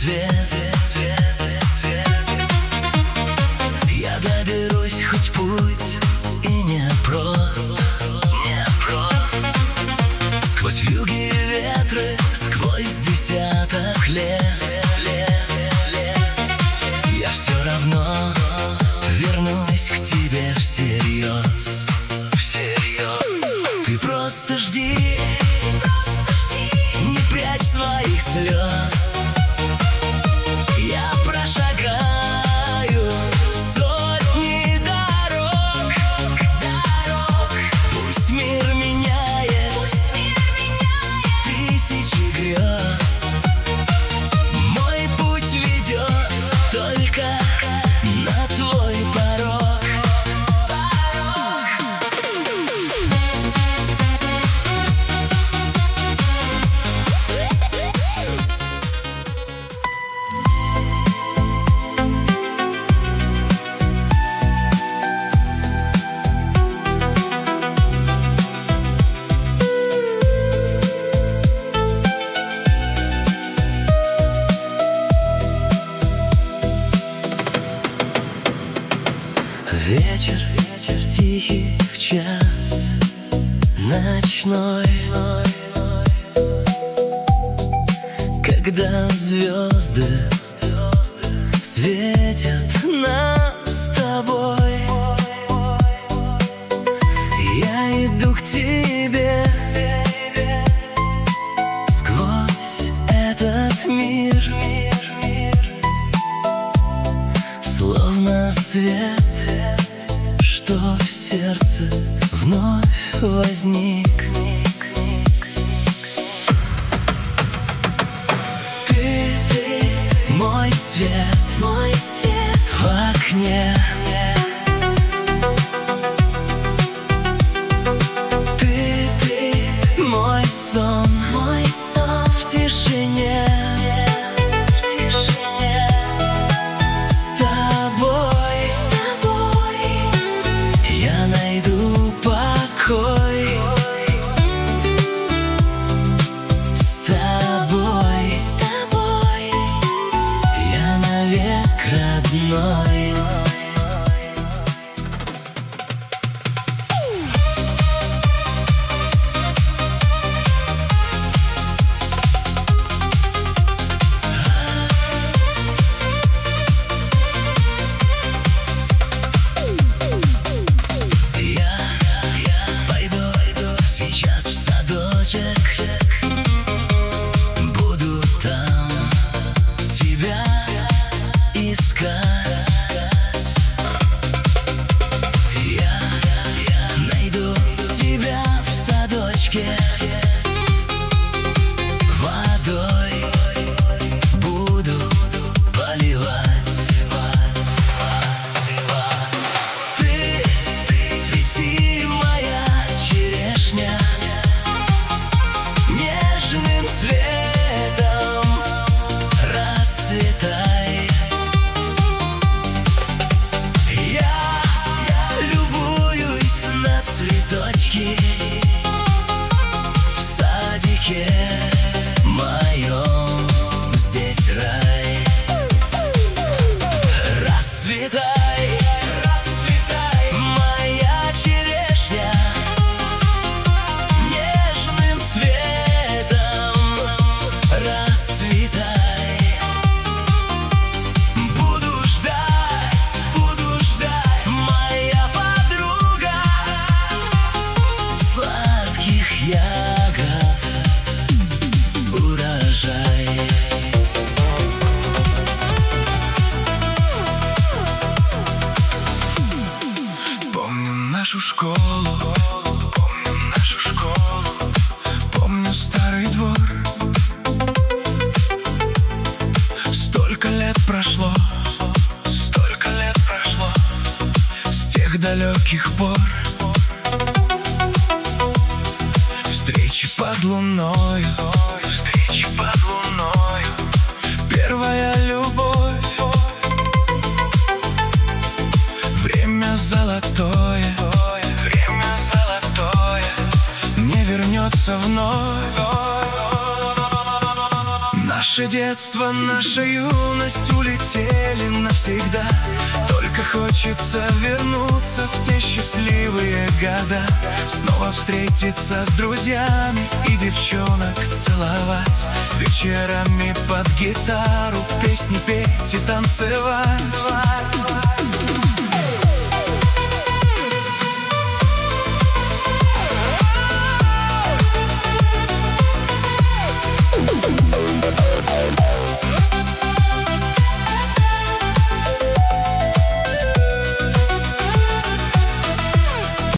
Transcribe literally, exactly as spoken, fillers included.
свет. Я доберусь, хоть путь и непрост, сквозь вьюги и ветры, сквозь десяток лет. Я все равно вернусь к тебе всерьез. Ты просто жди, не прячь своих слез. Я прошагаю сотни дорог. Пусть мир меняет тысячи грез. Мой путь ведет только на твой порог. Вечер, вечер тихий в час ночной, когда звезды светят нам с тобой. Я иду к тебе сквозь этот мир, словно свет, что в сердце вновь возник. Ты, ты, мой свет, мой свет в окне. Ты, ты, мой сон, мой сон в тишине. Буду там тебя искать. Я, я найду тебя в садочке. Водой буду поливать. Ты, ты цвети, моя черешня, нежным цветом расцветай. Я, я любуюсь на цветочки в садике моем, здесь рай. Расцветай, расцветай, моя черешня, нежным цветом расцветай. Буду ждать, буду ждать, моя подруга, сладких ягод урожай. Помню нашу школу, помню нашу школу, помню старый двор. Столько лет прошло, столько лет прошло с тех далеких пор. Встречи под луною, встречи под луною, первая любовь. Время золотое, время золотое не вернется вновь. Наше детство, наша юность улетели навсегда. Только хочется вернуться в те счастливые года, снова встретиться с друзьями и девчонок целовать, вечерами под гитару песни петь и танцевать.